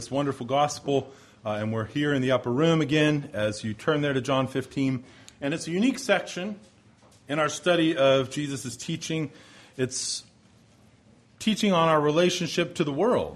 This wonderful gospel, and we're here in the upper room again as you turn there to John 15. And it's a unique section in our study of Jesus' teaching. It's teaching on our relationship to the world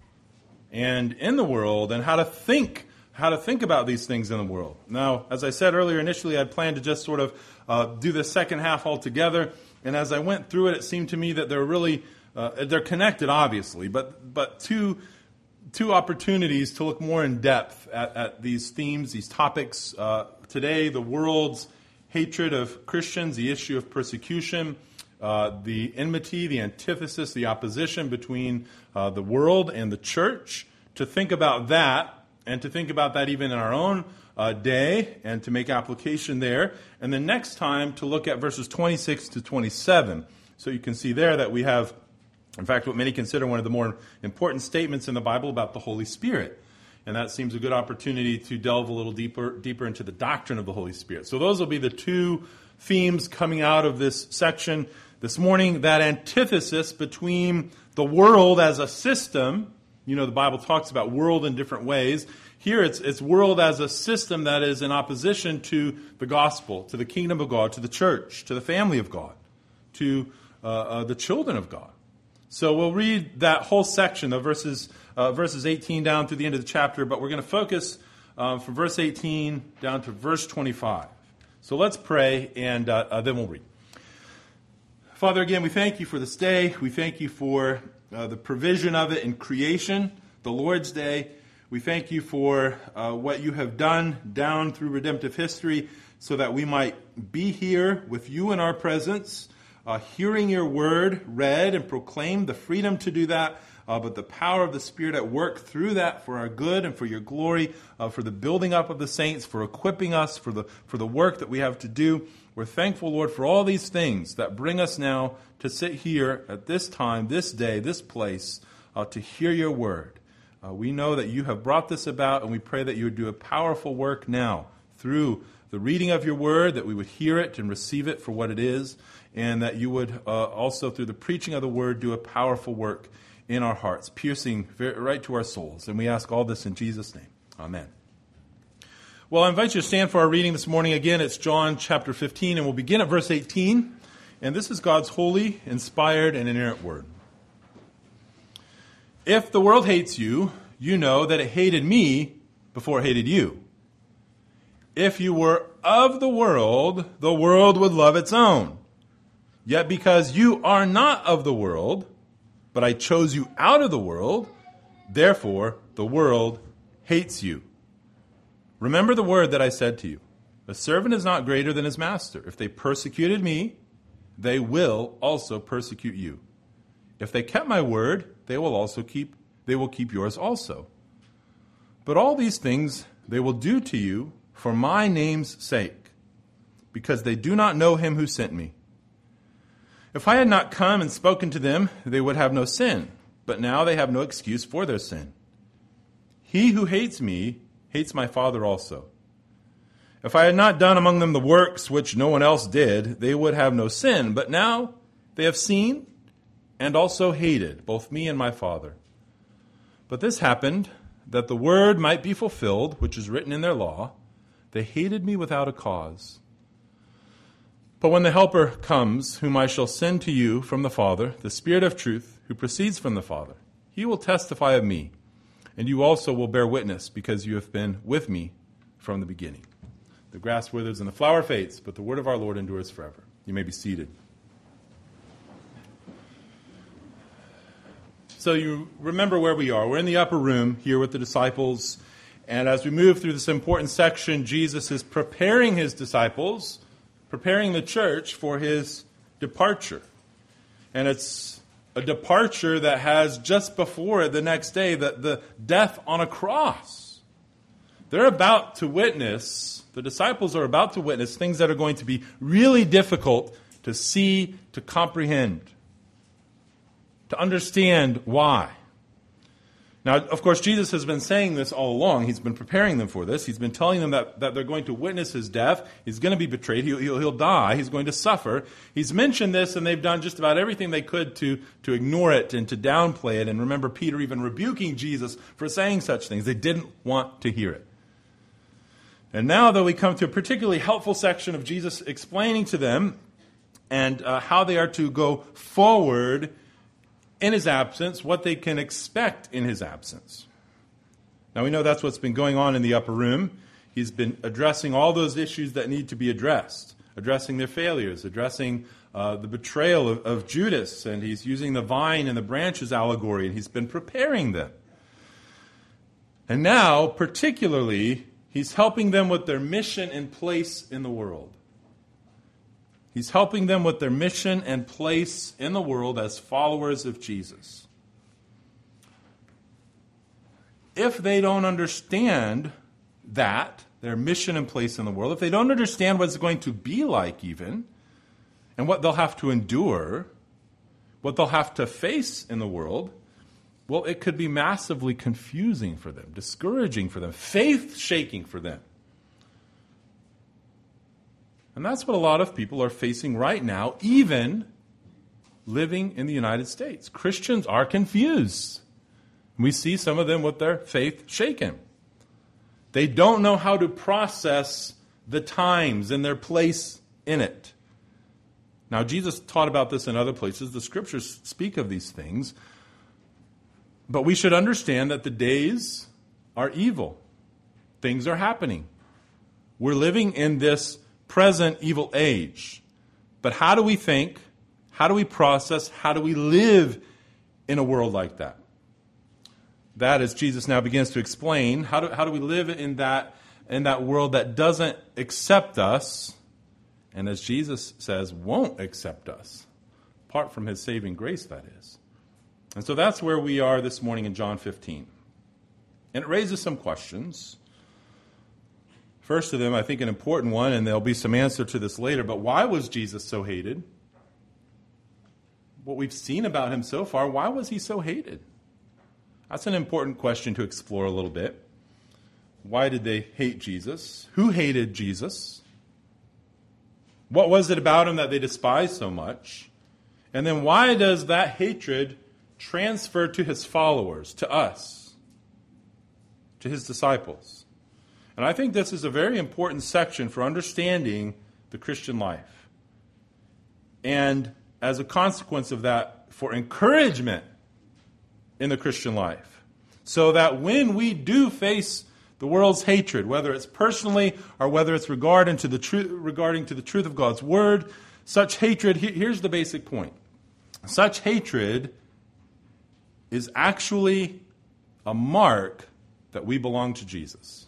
and in the world and how to think about these things in the world. Now, as I said earlier, initially I'd planned to just sort of do the second half altogether. And as I went through it, it seemed to me that they're really, they're connected, obviously, but two opportunities to look more in depth at these themes, these topics. Today, the world's hatred of Christians, the issue of persecution, the enmity, the antithesis, the opposition between the world and the church. To think about that, and to think about that even in our own day, and to make application there. And then next time, to look at verses 26 to 27. So you can see there that we have, in fact, what many consider one of the more important statements in the Bible about the Holy Spirit. And that seems a good opportunity to delve a little deeper into the doctrine of the Holy Spirit. So those will be the two themes coming out of this section this morning. That antithesis between the world as a system. You know, the Bible talks about world in different ways. Here it's world as a system that is in opposition to the gospel, to the kingdom of God, to the church, to the family of God, to the children of God. So we'll read that whole section of verses 18 down through the end of the chapter, but we're going to focus from verse 18 down to verse 25. So let's pray, and then we'll read. Father, again, we thank you for this day. We thank you for the provision of it in creation, the Lord's Day. We thank you for what you have done down through redemptive history so that we might be here with you in our presence, hearing your word read and proclaimed, the freedom to do that, but the power of the Spirit at work through that for our good and for your glory, for the building up of the saints, for equipping us for the work that we have to do. We're thankful, Lord, for all these things that bring us now to sit here at this time, this day, this place, to hear your word. We know that you have brought this about, and we pray that you would do a powerful work now through the reading of your word, that we would hear it and receive it for what it is, and that you would also, through the preaching of the word, do a powerful work in our hearts, piercing right to our souls. And we ask all this in Jesus' name. Amen. Well, I invite you to stand for our reading this morning. Again, it's John chapter 15, and we'll begin at verse 18. And this is God's holy, inspired, and inerrant word. If the world hates you, you know that it hated me before it hated you. If you were of the world would love its own. Yet because you are not of the world, but I chose you out of the world, therefore the world hates you. Remember the word that I said to you. A servant is not greater than his master. If they persecuted me, they will also persecute you. If they kept my word, they will keep yours also. But all these things they will do to you for my name's sake, because they do not know him who sent me. If I had not come and spoken to them, they would have no sin, but now they have no excuse for their sin. He who hates me hates my Father also. If I had not done among them the works which no one else did, they would have no sin, but now they have seen and also hated both me and my Father. But this happened that the word might be fulfilled, which is written in their law. They hated me without a cause. But when the Helper comes, whom I shall send to you from the Father, the Spirit of truth, who proceeds from the Father, he will testify of me, and you also will bear witness, because you have been with me from the beginning. The grass withers and the flower fades, but the word of our Lord endures forever. You may be seated. So you remember where we are. We're in the upper room here with the disciples, and as we move through this important section, Jesus is preparing his disciples, preparing the church for his departure. And it's a departure that has just before it, the next day, the death on a cross. They're about to witness, the disciples are about to witness things that are going to be really difficult to see, to comprehend, to understand why. Now, of course, Jesus has been saying this all along. He's been preparing them for this. He's been telling them that they're going to witness his death. He's going to be betrayed. He'll die. He's going to suffer. He's mentioned this, and they've done just about everything they could to ignore it and to downplay it. And remember Peter even rebuking Jesus for saying such things. They didn't want to hear it. And now, though, we come to a particularly helpful section of Jesus explaining to them and how they are to go forward in his absence, what they can expect in his absence. Now we know that's what's been going on in the upper room. He's been addressing all those issues that need to be addressed, addressing their failures, addressing the betrayal of Judas, and he's using the vine and the branches allegory, and he's been preparing them. And now, particularly, he's helping them with their mission and place in the world. He's helping them with their mission and place in the world as followers of Jesus. If they don't understand that, their mission and place in the world, if they don't understand what it's going to be like even, and what they'll have to endure, what they'll have to face in the world, well, it could be massively confusing for them, discouraging for them, faith-shaking for them. And that's what a lot of people are facing right now, even living in the United States. Christians are confused. We see some of them with their faith shaken. They don't know how to process the times and their place in it. Now, Jesus taught about this in other places. The Scriptures speak of these things. But we should understand that the days are evil. Things are happening. We're living in this present evil age. But how do we think? How do we process? How do we live in a world like that? That, as Jesus now begins to explain, how do we live in that world that doesn't accept us, and as Jesus says, won't accept us, apart from his saving grace, that is. And so that's where we are this morning in John 15. And it raises some questions. First of them, I think an important one, and there'll be some answer to this later, but why was Jesus so hated? What we've seen about him so far, why was he so hated? That's an important question to explore a little bit. Why did they hate Jesus? Who hated Jesus? What was it about him that they despised so much? And then why does that hatred transfer to his followers, to us, to his disciples? And I think this is a very important section for understanding the Christian life. And as a consequence of that, for encouragement in the Christian life. So that when we do face the world's hatred, whether it's personally or whether it's regarding to the truth of God's word, such hatred, here's the basic point. Such hatred is actually a mark that we belong to Jesus.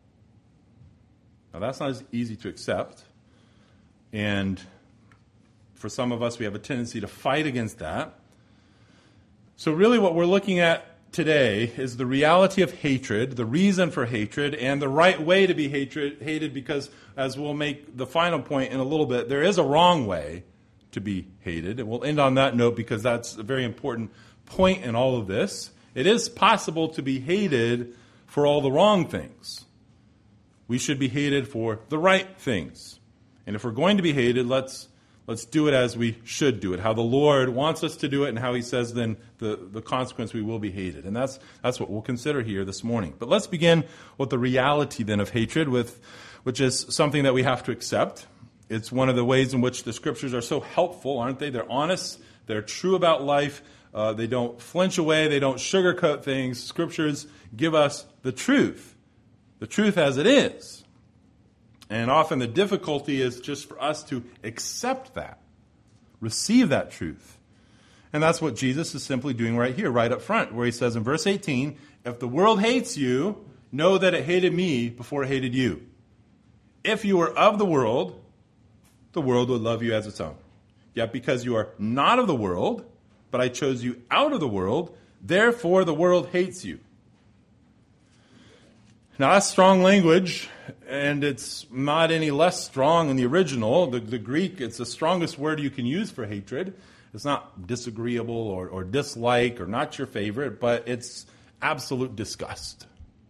Now, that's not as easy to accept. And for some of us, we have a tendency to fight against that. So really what we're looking at today is the reality of hatred, the reason for hatred, and the right way to be hated, because, as we'll make the final point in a little bit, there is a wrong way to be hated. And we'll end on that note because that's a very important point in all of this. It is possible to be hated for all the wrong things. We should be hated for the right things. And if we're going to be hated, let's do it as we should do it, how the Lord wants us to do it, and how he says then the consequence, we will be hated. And that's what we'll consider here this morning. But let's begin with the reality then of hatred, which is something that we have to accept. It's one of the ways in which the Scriptures are so helpful, aren't they? They're honest, they're true about life, they don't flinch away, they don't sugarcoat things. Scriptures give us the truth as it is. And often the difficulty is just for us to accept that, receive that truth. And that's what Jesus is simply doing right here, right up front, where he says in verse 18, if the world hates you, know that it hated me before it hated you. If you were of the world would love you as its own. Yet because you are not of the world, but I chose you out of the world, therefore the world hates you. Now that's strong language, and it's not any less strong in the original. The Greek, it's the strongest word you can use for hatred. It's not disagreeable or dislike or not your favorite, but it's absolute disgust,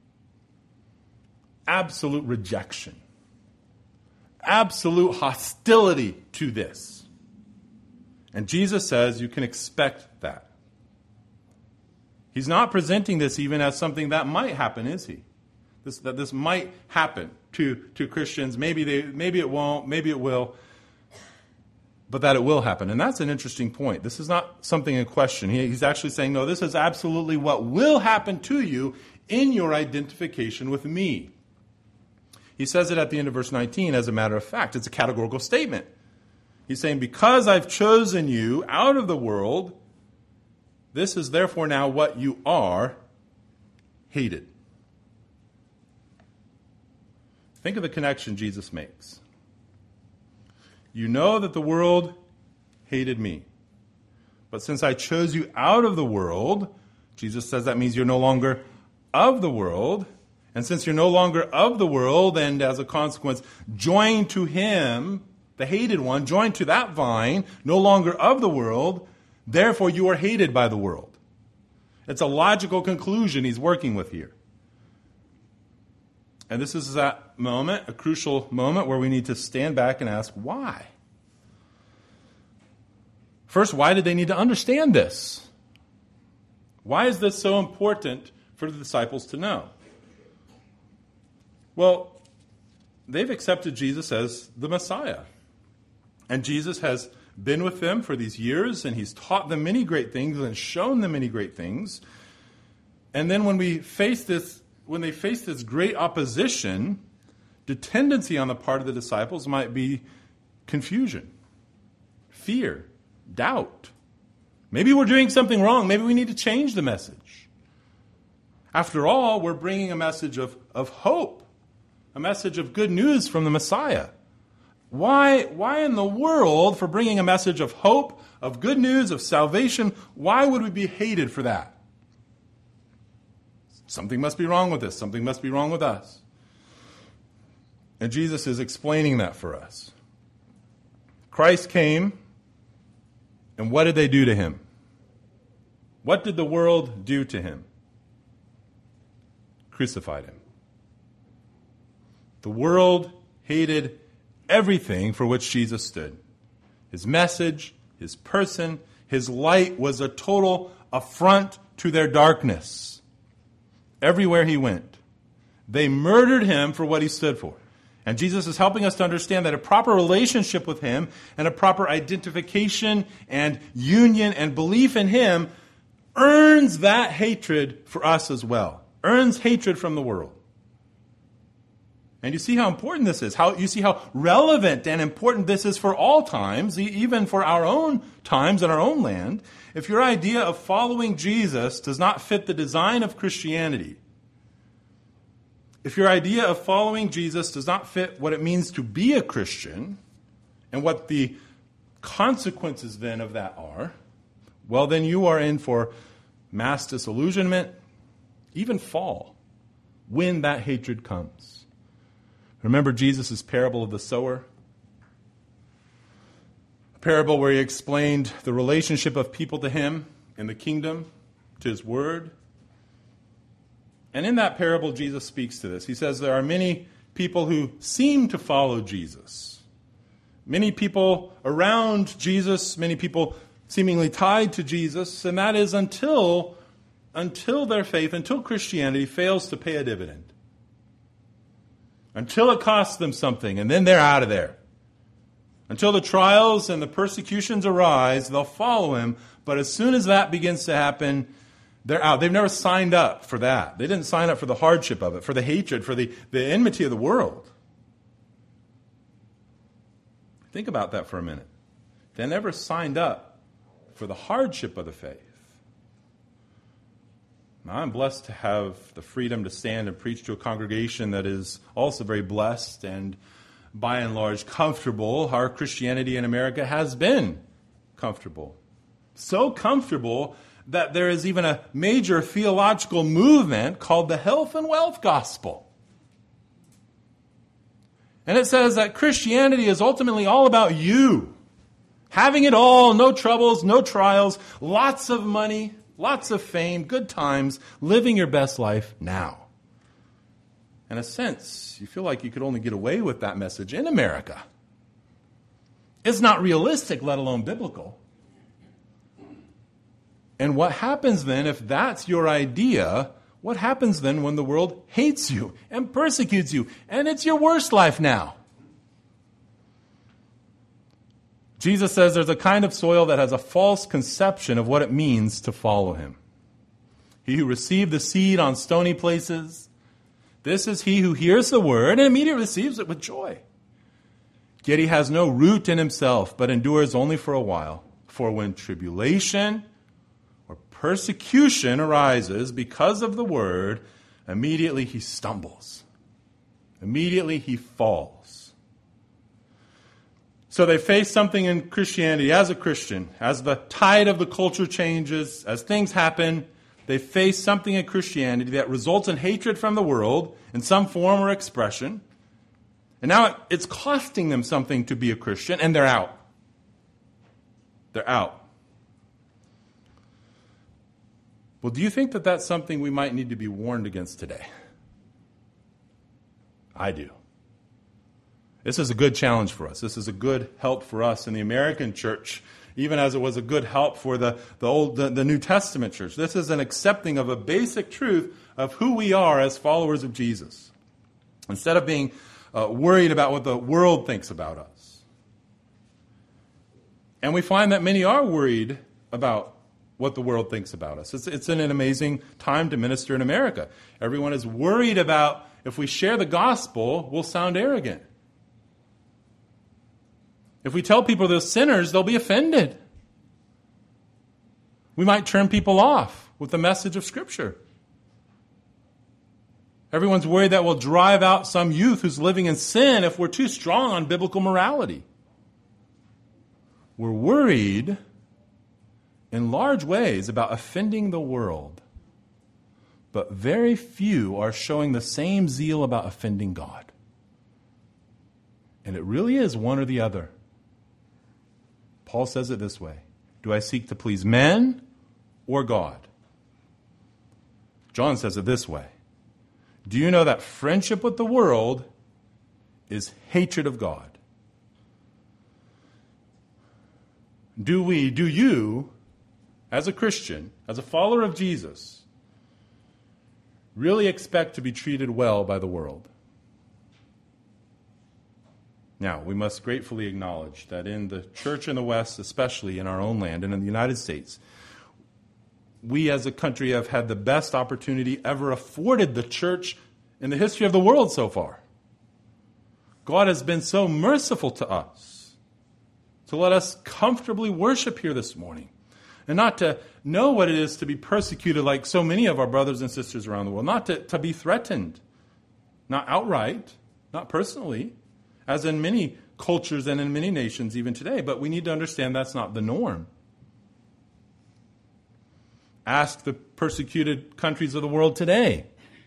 absolute rejection, absolute hostility to this. And Jesus says you can expect that. He's not presenting this even as something that might happen, is he? That this might happen to Christians. Maybe it won't, maybe it will, but that it will happen. And that's an interesting point. This is not something in question. He's actually saying, no, this is absolutely what will happen to you in your identification with me. He says it at the end of verse 19 as a matter of fact. It's a categorical statement. He's saying, because I've chosen you out of the world, this is therefore now what you are, hated. Think of the connection Jesus makes. You know that the world hated me. But since I chose you out of the world, Jesus says that means you're no longer of the world. And since you're no longer of the world, and as a consequence, joined to him, the hated one, joined to that vine, no longer of the world, therefore you are hated by the world. It's a logical conclusion he's working with here. And this is that moment, a crucial moment, where we need to stand back and ask, why? First, why did they need to understand this? Why is this so important for the disciples to know? Well, they've accepted Jesus as the Messiah. And Jesus has been with them for these years, and he's taught them many great things and shown them many great things. And then when they face this great opposition, the tendency on the part of the disciples might be confusion, fear, doubt. Maybe we're doing something wrong. Maybe we need to change the message. After all, we're bringing a message of hope, a message of good news from the Messiah. Why in the world, for bringing a message of hope, of good news, of salvation, why would we be hated for that? Something must be wrong with this. Something must be wrong with us. And Jesus is explaining that for us. Christ came, and what did they do to him? What did the world do to him? Crucified him. The world hated everything for which Jesus stood. His message, his person, his light was a total affront to their darkness. Everywhere he went, they murdered him for what he stood for. And Jesus is helping us to understand that a proper relationship with him and a proper identification and union and belief in him earns that hatred for us as well. Earns hatred from the world. And you see how important this is. You see how relevant and important this is for all times, even for our own times in our own land. If your idea of following Jesus does not fit the design of Christianity, if your idea of following Jesus does not fit what it means to be a Christian and what the consequences then of that are, well, then you are in for mass disillusionment, even fall, when that hatred comes. Remember Jesus' parable of the sower? A parable where he explained the relationship of people to him in the kingdom, to his word. And in that parable, Jesus speaks to this. He says there are many people who seem to follow Jesus. Many people around Jesus, many people seemingly tied to Jesus, and that is until their faith, until Christianity fails to pay a dividend. Until it costs them something, and then they're out of there. Until the trials and the persecutions arise, they'll follow him, but as soon as that begins to happen, they're out. They've never signed up for that. They didn't sign up for the hardship of it, for the hatred, for the enmity of the world. Think about that for a minute. They never signed up for the hardship of the faith. Now, I'm blessed to have the freedom to stand and preach to a congregation that is also very blessed and, by and large, comfortable. Our Christianity in America has been comfortable. So comfortable that there is even a major theological movement called the health and wealth gospel. And it says that Christianity is ultimately all about you. Having it all, no troubles, no trials, lots of money, lots of fame, good times, living your best life now. In a sense, you feel like you could only get away with that message in America. It's not realistic, let alone biblical. And what happens then, if that's your idea, what happens then when the world hates you and persecutes you and it's your worst life now? Jesus says there's a kind of soil that has a false conception of what it means to follow him. He who received the seed on stony places, this is he who hears the word and immediately receives it with joy. Yet he has no root in himself, but endures only for a while. For when tribulation or persecution arises because of the word, immediately he stumbles. Immediately he falls. So they face something in Christianity as a Christian. As the tide of the culture changes, as things happen, they face something in Christianity that results in hatred from the world in some form or expression. And now it's costing them something to be a Christian, and they're out. They're out. Well, do you think that that's something we might need to be warned against today? I do. This is a good challenge for us. This is a good help for us in the American church, even as it was a good help for the New Testament church. This is an accepting of a basic truth of who we are as followers of Jesus, instead of being worried about what the world thinks about us. And we find that many are worried about what the world thinks about us. It's an amazing time to minister in America. Everyone is worried about if we share the gospel, we'll sound arrogant. If we tell people they're sinners, they'll be offended. We might turn people off with the message of Scripture. Everyone's worried that we'll drive out some youth who's living in sin if we're too strong on biblical morality. We're worried in large ways about offending the world, but very few are showing the same zeal about offending God. And it really is one or the other. Paul says it this way: do I seek to please men or God? John says it this way: do you know that friendship with the world is hatred of God? Do you, as a Christian, as a follower of Jesus, really expect to be treated well by the world? Now, we must gratefully acknowledge that in the church in the West, especially in our own land and in the United States, we as a country have had the best opportunity ever afforded the church in the history of the world so far. God has been so merciful to us to let us comfortably worship here this morning, and not to know what it is to be persecuted like so many of our brothers and sisters around the world, not to be threatened, not outright, not personally, as in many cultures and in many nations even today. But we need to understand that's not the norm. Ask the persecuted countries of the world today.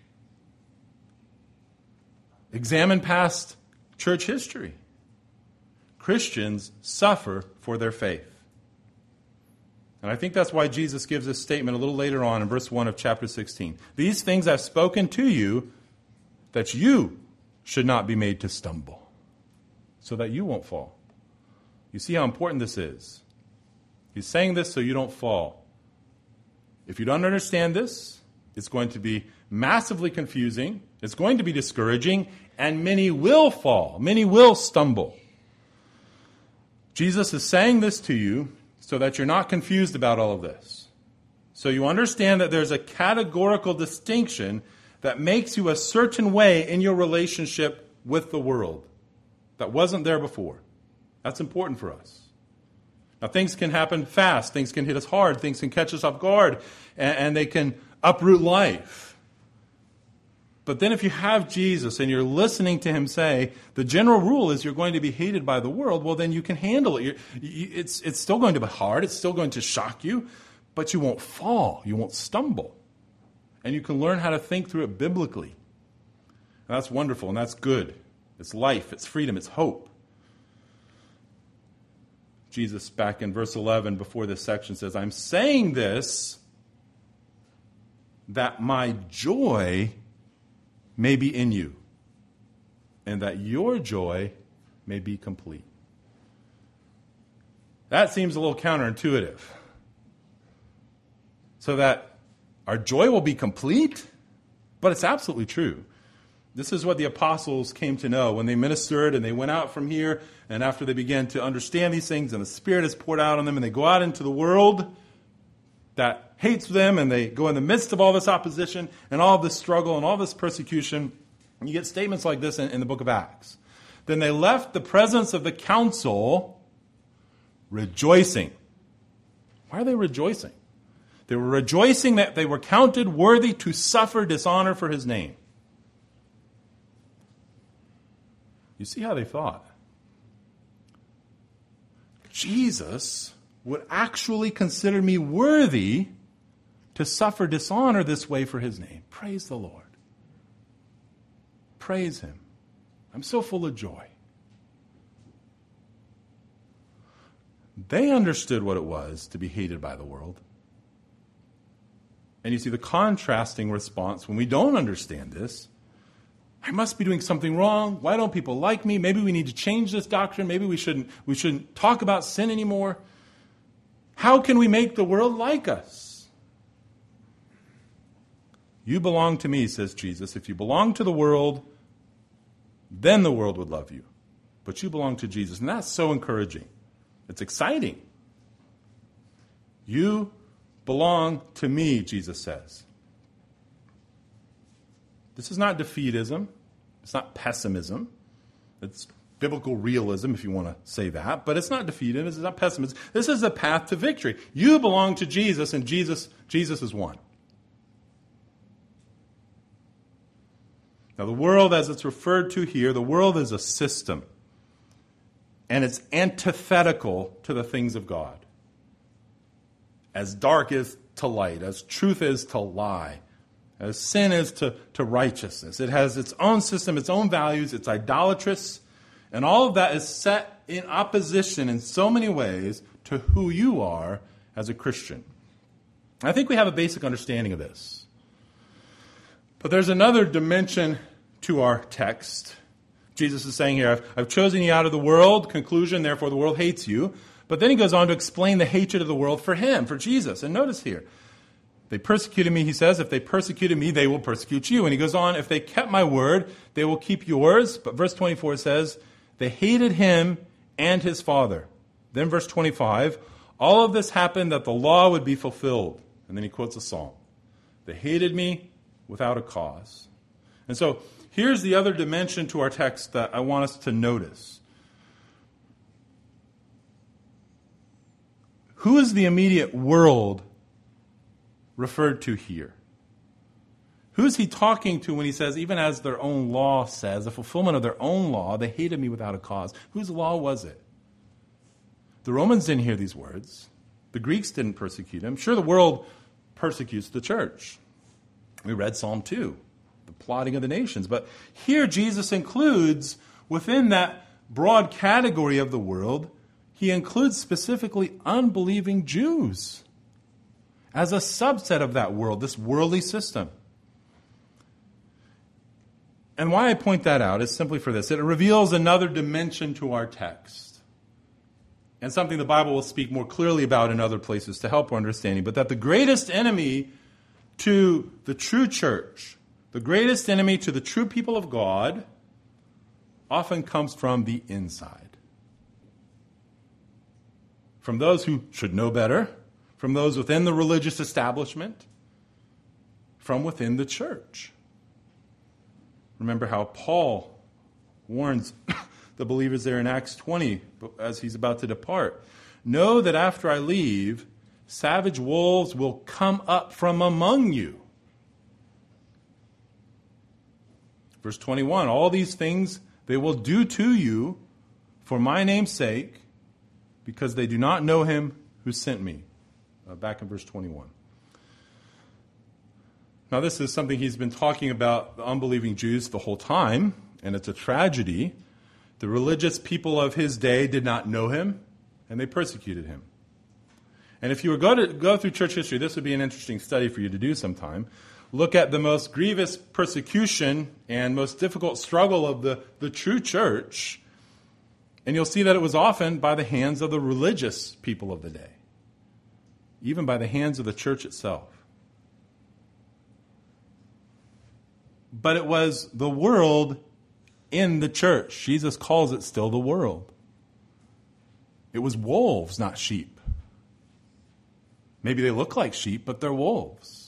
Examine past church history. Christians suffer for their faith. And I think that's why Jesus gives this statement a little later on in verse 1 of chapter 16. These things I've spoken to you, that you should not be made to stumble, so that you won't fall. You see how important this is. He's saying this so you don't fall. If you don't understand this, it's going to be massively confusing, it's going to be discouraging, and many will fall. Many will stumble. Jesus is saying this to you so that you're not confused about all of this. So you understand that there's a categorical distinction that makes you a certain way in your relationship with the world that wasn't there before. That's important for us. Now, things can happen fast. Things can hit us hard. Things can catch us off guard. And they can uproot life. But then if you have Jesus and you're listening to him say, the general rule is you're going to be hated by the world, well, then you can handle it. It's still going to be hard. It's still going to shock you. But you won't fall. You won't stumble. And you can learn how to think through it biblically. And that's wonderful, and that's good. It's life. It's freedom. It's hope. Jesus, back in verse 11, before this section, says, I'm saying this that my joy may be in you, and that your joy may be complete. That seems a little counterintuitive. So that our joy will be complete? But it's absolutely true. This is what the apostles came to know when they ministered and they went out from here, and after they began to understand these things and the Spirit is poured out on them and they go out into the world that hates them and they go in the midst of all this opposition and all this struggle and all this persecution. And you get statements like this in the book of Acts. Then they left the presence of the council rejoicing. Why are they rejoicing? They were rejoicing that they were counted worthy to suffer dishonor for his name. You see how they thought. Jesus would actually consider me worthy to suffer dishonor this way for his name. Praise the Lord. Praise him. I'm so full of joy. They understood what it was to be hated by the world. And you see the contrasting response when we don't understand this. I must be doing something wrong. Why don't people like me? Maybe we need to change this doctrine. Maybe we shouldn't talk about sin anymore. How can we make the world like us? You belong to me, says Jesus. If you belong to the world, then the world would love you. But you belong to Jesus. And that's so encouraging. It's exciting. You belong to me, Jesus says. This is not defeatism. It's not pessimism. It's biblical realism, if you want to say that. But it's not defeatism. It's not pessimism. This is a path to victory. You belong to Jesus, and Jesus is one. Now, the world, as it's referred to here, the world is a system. And it's antithetical to the things of God. As dark is to light, as truth is to lie, as sin is to righteousness. It has its own system, its own values, it's idolatrous, and all of that is set in opposition in so many ways to who you are as a Christian. I think we have a basic understanding of this. But there's another dimension to our text. Jesus is saying here, I've chosen you out of the world, conclusion, therefore the world hates you. But then he goes on to explain the hatred of the world for him, for Jesus. And notice here, they persecuted me, he says. If they persecuted me, they will persecute you. And he goes on, if they kept my word, they will keep yours. But verse 24 says, they hated him and his Father. Then verse 25, all of this happened that the law would be fulfilled. And then he quotes a psalm. They hated me without a cause. And so here's the other dimension to our text that I want us to notice. Who is the immediate world referred to here? Who is he talking to when he says, even as their own law says, the fulfillment of their own law, they hated me without a cause? Whose law was it? The Romans didn't hear these words. The Greeks didn't persecute him. Sure, the world persecutes the church. We read Psalm 2, the plotting of the nations. But here Jesus includes, within that broad category of the world, he includes specifically unbelieving Jews as a subset of that world, this worldly system. And why I point that out is simply for this. It reveals another dimension to our text. And something the Bible will speak more clearly about in other places to help our understanding. But that the greatest enemy to the true church, the greatest enemy to the true people of God, often comes from the inside. From those who should know better, from those within the religious establishment, from within the church. Remember how Paul warns the believers there in Acts 20 as he's about to depart. Know that after I leave, savage wolves will come up from among you. Verse 21, all these things they will do to you for my name's sake, because they do not know him who sent me. Back in verse 21. Now this is something he's been talking about the unbelieving Jews the whole time, and it's a tragedy. The religious people of his day did not know him, and they persecuted him. And if you were going to go through church history, this would be an interesting study for you to do sometime. look at the most grievous persecution and most difficult struggle of the true church, and you'll see that it was often by the hands of the religious people of the day, even by the hands of the church itself. But it was the world in the church. Jesus calls it still the world. It was wolves, not sheep. Maybe they look like sheep, but they're wolves.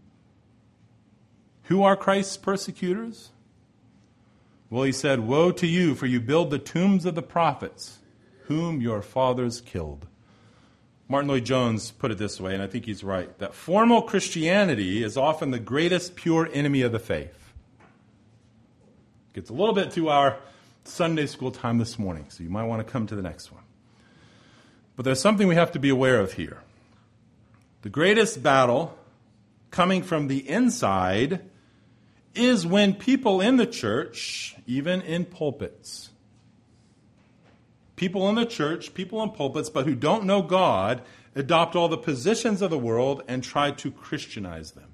Who are Christ's persecutors? Well, he said, "Woe to you, for you build the tombs of the prophets, whom your fathers killed." Martin Lloyd-Jones put it this way, and I think he's right, that formal Christianity is often the greatest pure enemy of the faith. Gets a little bit to our Sunday school time this morning, so you might want to come to the next one. But there's something we have to be aware of here. The greatest battle coming from the inside is when people in the church, even in pulpits, people in the church, people in pulpits, but who don't know God, adopt all the positions of the world and try to Christianize them.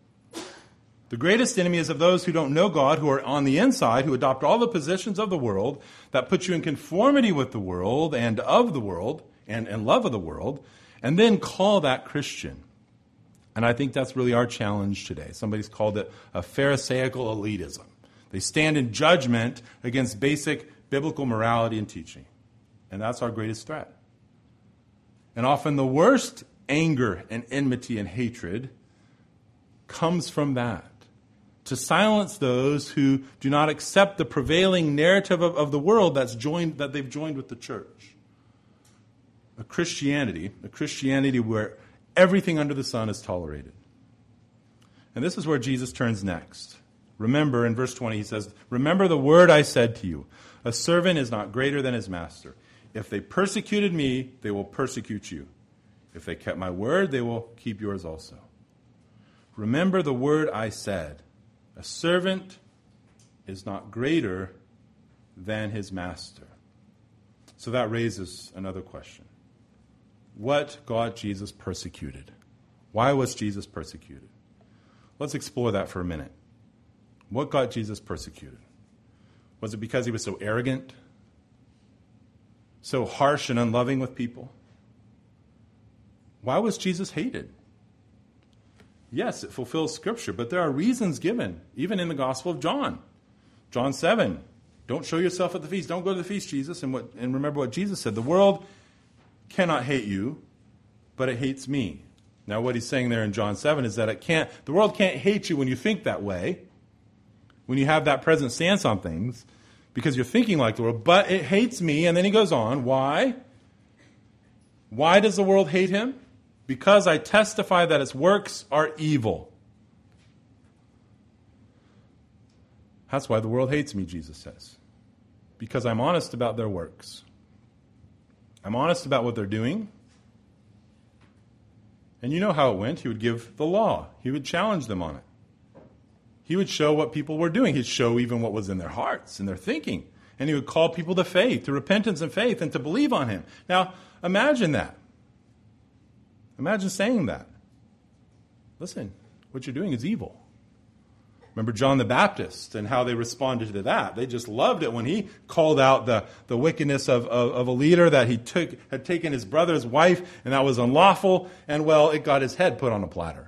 The greatest enemy is of those who don't know God, who are on the inside, who adopt all the positions of the world that put you in conformity with the world and of the world and love of the world, and then call that Christian. And I think that's really our challenge today. Somebody's called it a Pharisaical elitism. They stand in judgment against basic biblical morality and teaching. And that's our greatest threat. And often the worst anger and enmity and hatred comes from that. To silence those who do not accept the prevailing narrative of the world that they've joined with the church. A Christianity where everything under the sun is tolerated. And this is where Jesus turns next. Remember, in verse 20, he says, "Remember the word I said to you. A servant is not greater than his master. If they persecuted me, they will persecute you. If they kept my word, they will keep yours also. Remember the word I said. A servant is not greater than his master." So that raises another question. What got Jesus persecuted? Why was Jesus persecuted? Let's explore that for a minute. What got Jesus persecuted? Was it because he was so arrogant? So harsh and unloving with people? Why was Jesus hated? Yes, it fulfills Scripture, but there are reasons given, even in the Gospel of John. John 7, don't show yourself at the feast. Don't go to the feast, Jesus. And remember what Jesus said. The world cannot hate you, but it hates me. Now what he's saying there in John 7 is that the world can't hate you when you think that way, when you have that present stance on things, because you're thinking like the world, but it hates me. And then he goes on, why? Why does the world hate him? Because I testify that its works are evil. That's why the world hates me, Jesus says. Because I'm honest about their works. I'm honest about what they're doing. And you know how it went. He would give the law. He would challenge them on it. He would show what people were doing. He'd show even what was in their hearts and their thinking. And he would call people to faith, to repentance and faith, and to believe on him. Now, imagine that. Imagine saying that. Listen, what you're doing is evil. Remember John the Baptist and how they responded to that. They just loved it when he called out the wickedness of a leader that had taken his brother's wife, and that was unlawful, and well, it got his head put on a platter.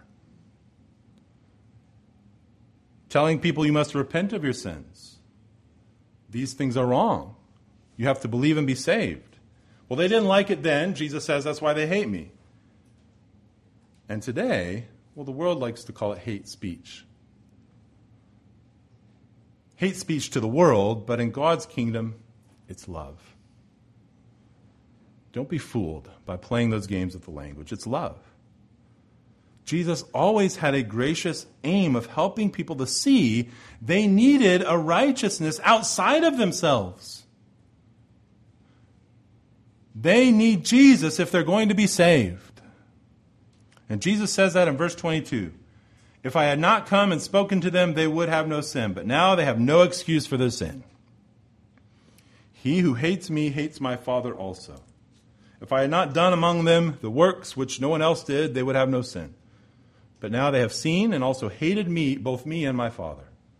Telling people you must repent of your sins. These things are wrong. You have to believe and be saved. Well, they didn't like it then. Jesus says that's why they hate me. And today, well, the world likes to call it hate speech. Hate speech to the world, but in God's kingdom, it's love. Don't be fooled by playing those games with the language. It's love. Jesus always had a gracious aim of helping people to see they needed a righteousness outside of themselves. They need Jesus if they're going to be saved. And Jesus says that in verse 22. If I had not come and spoken to them, they would have no sin. But now they have no excuse for their sin. He who hates me hates my Father also. If I had not done among them the works which no one else did, they would have no sin. but now they have seen and also hated me, both me and my Father.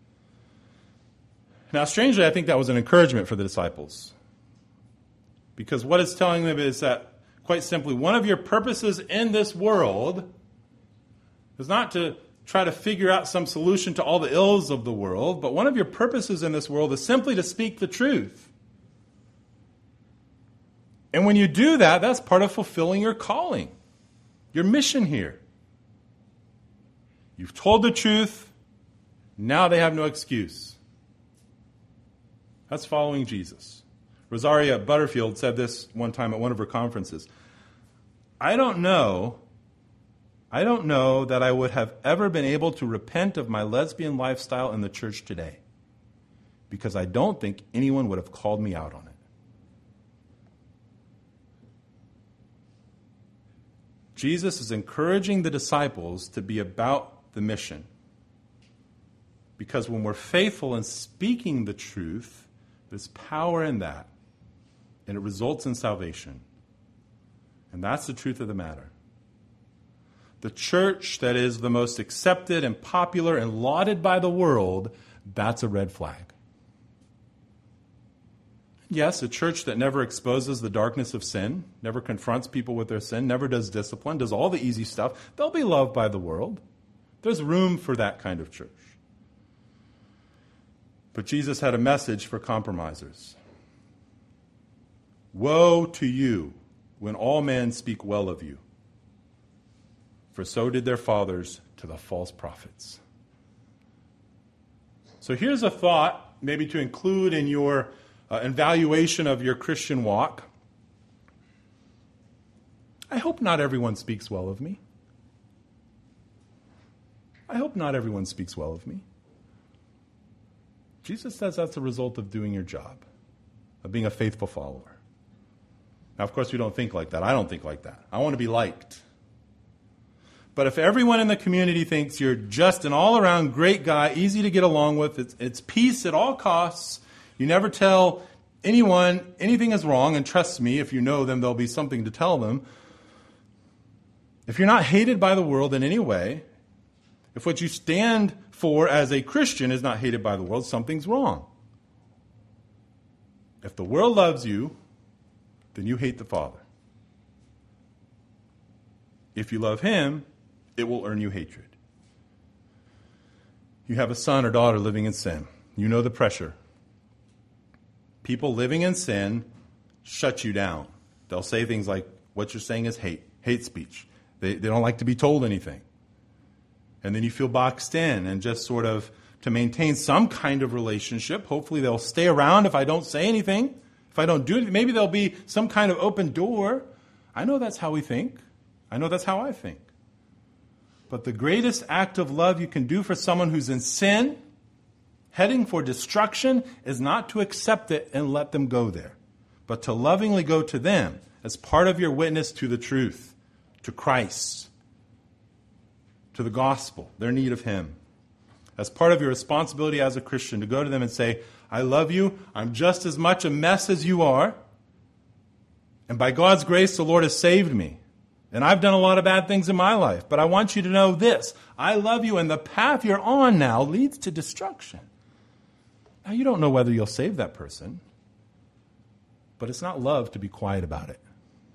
Now, strangely, I think that was an encouragement for the disciples. Because what it's telling them is that, quite simply, one of your purposes in this world is not to try to figure out some solution to all the ills of the world, but one of your purposes in this world is simply to speak the truth. And when you do that, that's part of fulfilling your calling, your mission here. You've told the truth, now they have no excuse. That's following Jesus. Rosaria Butterfield said this one time at one of her conferences. I don't know that I would have ever been able to repent of my lesbian lifestyle in the church today, because I don't think anyone would have called me out on it. Jesus is encouraging the disciples to be about the mission. Because when we're faithful in speaking the truth, there's power in that, and it results in salvation. And that's the truth of the matter. The church that is the most accepted and popular and lauded by the world, that's a red flag. Yes, a church that never exposes the darkness of sin, never confronts people with their sin, never does discipline, does all the easy stuff, they'll be loved by the world. There's room for that kind of church. But Jesus had a message for compromisers. Woe to you when all men speak well of you, for so did their fathers to the false prophets. So here's a thought, maybe to include in your evaluation of your Christian walk. I hope not everyone speaks well of me. I hope not everyone speaks well of me. Jesus says that's a result of doing your job, of being a faithful follower. Now, of course, we don't think like that. I don't think like that. I want to be liked. But if everyone in the community thinks you're just an all-around great guy, easy to get along with, it's peace at all costs, you never tell anyone anything is wrong, and trust me, if you know them, there'll be something to tell them. If you're not hated by the world in any way, if what you stand for as a Christian is not hated by the world, something's wrong. If the world loves you, then you hate the Father. If you love Him, it will earn you hatred. You have a son or daughter living in sin. You know the pressure. People living in sin shut you down. They'll say things like, what you're saying is hate speech. They don't like to be told anything. And then you feel boxed in, and just sort of to maintain some kind of relationship, hopefully they'll stay around if I don't say anything, if I don't do anything. Maybe there'll be some kind of open door. I know that's how we think. I know that's how I think. But the greatest act of love you can do for someone who's in sin, heading for destruction, is not to accept it and let them go there, but to lovingly go to them as part of your witness to the truth, to Christ, to the gospel, their need of Him. As part of your responsibility as a Christian, to go to them and say, I love you, I'm just as much a mess as you are, and by God's grace, the Lord has saved me. And I've done a lot of bad things in my life, but I want you to know this. I love you, and the path you're on now leads to destruction. Now, you don't know whether you'll save that person, but it's not love to be quiet about it.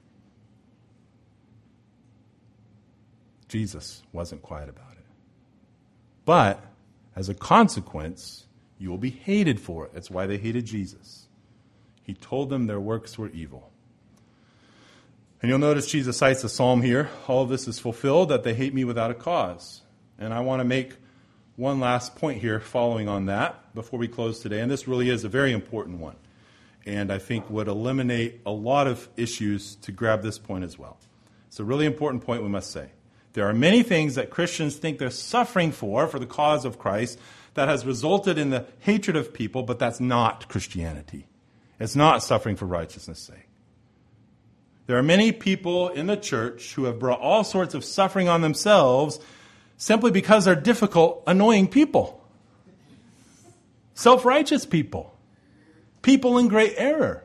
Jesus wasn't quiet about it. But, as a consequence, you will be hated for it. That's why they hated Jesus. He told them their works were evil. And you'll notice Jesus cites a psalm here. All of this is fulfilled, that they hate me without a cause. And I want to make one last point here following on that before we close today. And this really is a very important one. And I think would eliminate a lot of issues to grab this point as well. It's a really important point we must say. There are many things that Christians think they're suffering for the cause of Christ, that has resulted in the hatred of people, but that's not Christianity. It's not suffering for righteousness' sake. There are many people in the church who have brought all sorts of suffering on themselves simply because they're difficult, annoying people. Self-righteous people. People in great error.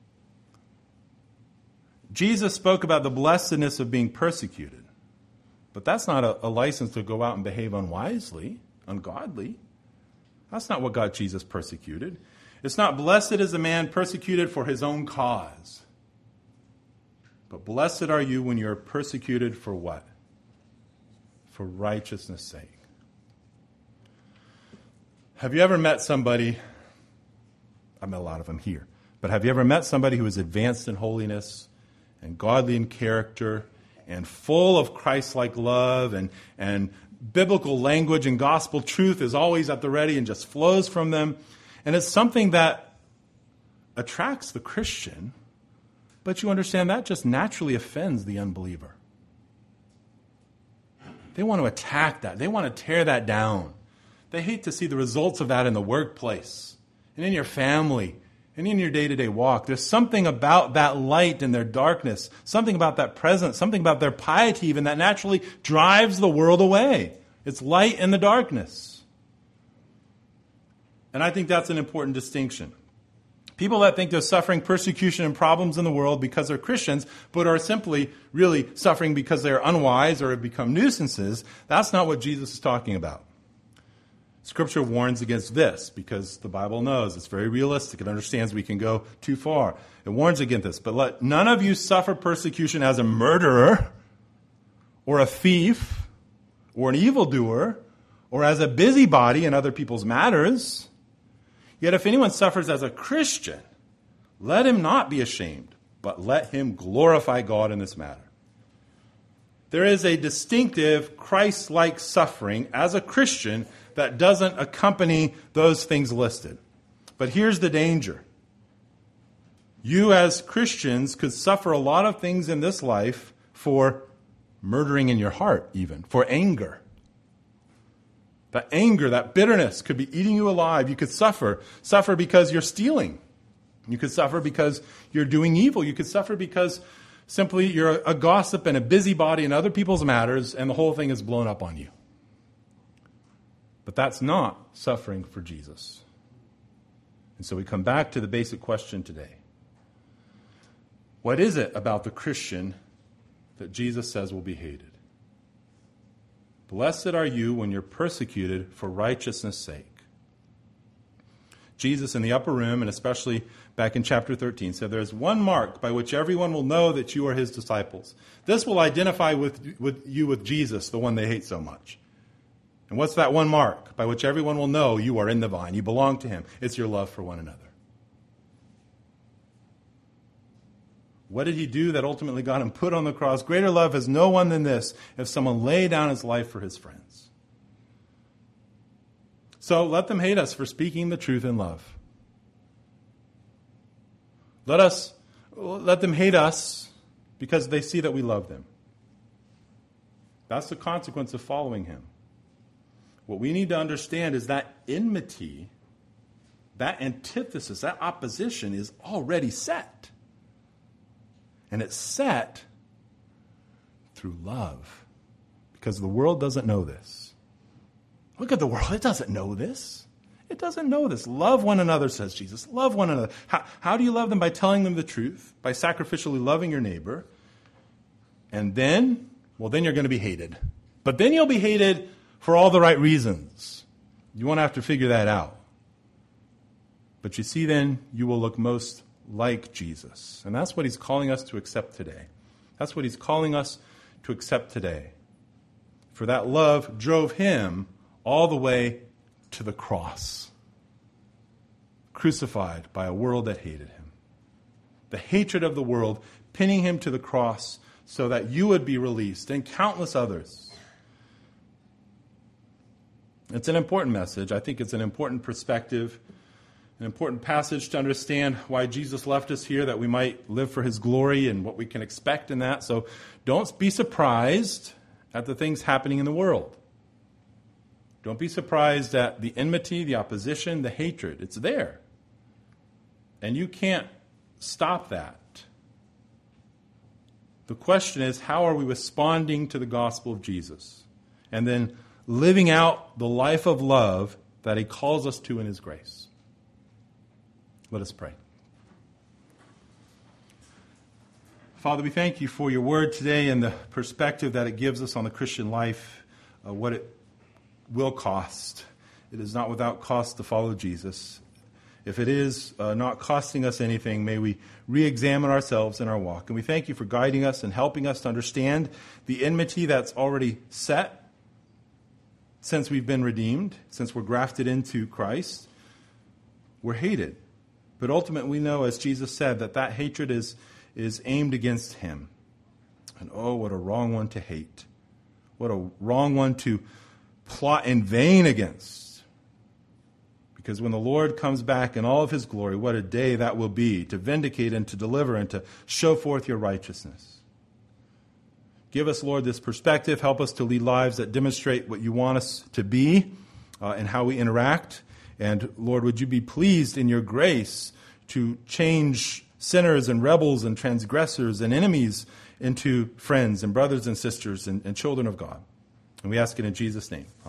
Jesus spoke about the blessedness of being persecuted. But that's not a license to go out and behave unwisely, ungodly. That's not what got Jesus persecuted. It's not blessed is a man persecuted for his own cause. But blessed are you when you're persecuted for what? For righteousness' sake. Have you ever met somebody, I've met a lot of them here, but have you ever met somebody who is advanced in holiness and godly in character and full of Christ-like love and biblical language and gospel truth is always at the ready and just flows from them? And it's something that attracts the Christian, but you understand that just naturally offends the unbeliever. They want to attack that. They want to tear that down. They hate to see the results of that in the workplace and in your family and in your day-to-day walk. There's something about that light in their darkness, something about that presence, something about their piety even that naturally drives the world away. It's light in the darkness. And I think that's an important distinction. People that think they're suffering persecution and problems in the world because they're Christians, but are simply really suffering because they're unwise or have become nuisances, that's not what Jesus is talking about. Scripture warns against this because the Bible knows it's very realistic. It understands we can go too far. It warns against this. But let none of you suffer persecution as a murderer or a thief or an evildoer or as a busybody in other people's matters. Yet if anyone suffers as a Christian, let him not be ashamed, but let him glorify God in this matter. There is a distinctive Christ-like suffering as a Christian that doesn't accompany those things listed. But here's the danger. You as Christians could suffer a lot of things in this life for murdering in your heart even, for anger. That anger, that bitterness could be eating you alive. You could suffer because you're stealing. You could suffer because you're doing evil. You could suffer because simply you're a gossip and a busybody in other people's matters and the whole thing is blown up on you. But that's not suffering for Jesus. And so we come back to the basic question today. What is it about the Christian that Jesus says will be hated? Blessed are you when you're persecuted for righteousness' sake. Jesus in the upper room, and especially back in chapter 13, said there is one mark by which everyone will know that you are his disciples. This will identify with Jesus, the one they hate so much. And what's that one mark by which everyone will know you are in the vine, you belong to him? It's your love for one another. What did he do that ultimately got him put on the cross? Greater love has no one than this, if someone lay down his life for his friends. So let them hate us for speaking the truth in love. Let them hate us because they see that we love them. That's the consequence of following him. What we need to understand is that enmity, that antithesis, that opposition is already set. And it's set through love. Because the world doesn't know this. Look at the world. It doesn't know this. It doesn't know this. Love one another, says Jesus. Love one another. How do you love them? By telling them the truth. By sacrificially loving your neighbor. And then you're going to be hated. But then you'll be hated for all the right reasons. You won't have to figure that out. But you see, then you will look most like Jesus. And that's what he's calling us to accept today. That's what he's calling us to accept today. For that love drove him all the way to the cross, crucified by a world that hated him. The hatred of the world pinning him to the cross so that you would be released and countless others. It's an important message. I think it's an important perspective, an important passage to understand why Jesus left us here, that we might live for his glory and what we can expect in that. So don't be surprised at the things happening in the world. Don't be surprised at the enmity, the opposition, the hatred. It's there. And you can't stop that. The question is, how are we responding to the gospel of Jesus? And then living out the life of love that he calls us to in his grace. Let us pray. Father, we thank you for your word today and the perspective that it gives us on the Christian life, what it will cost. It is not without cost to follow Jesus. If it is not costing us anything, may we re-examine ourselves in our walk. And we thank you for guiding us and helping us to understand the enmity that's already set since we've been redeemed, since we're grafted into Christ. We're hated. But ultimately we know, as Jesus said, that hatred is aimed against him. And oh, what a wrong one to hate. What a wrong one to plot in vain against. Because when the Lord comes back in all of his glory, what a day that will be to vindicate and to deliver and to show forth your righteousness. Give us, Lord, this perspective. Help us to lead lives that demonstrate what you want us to be and how we interact. And Lord, would you be pleased in your grace to change sinners and rebels and transgressors and enemies into friends and brothers and sisters and children of God. And we ask it in Jesus' name.